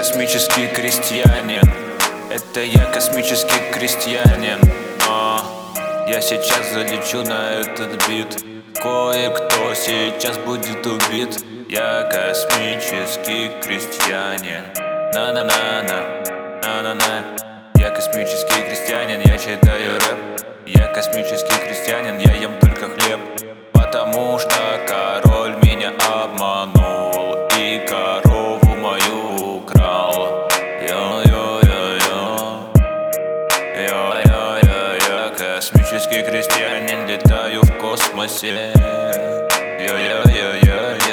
космический крестьянин. Это я космический крестьянин. Я сейчас залечу на этот бит. Кое-кто сейчас будет убит. Я космический крестьянин. На-на-на-на, на-на-на. Я космический крестьянин, я читаю рэп. Я космический крестьянин, я ем только хлеб. Потому что король меня обманул и корову мою украл. Йо-йо-йо-йо, йо-йо-йо-йо. Космический крестьянин, летаю в космосе. Йо-йо-йо-йо-йо.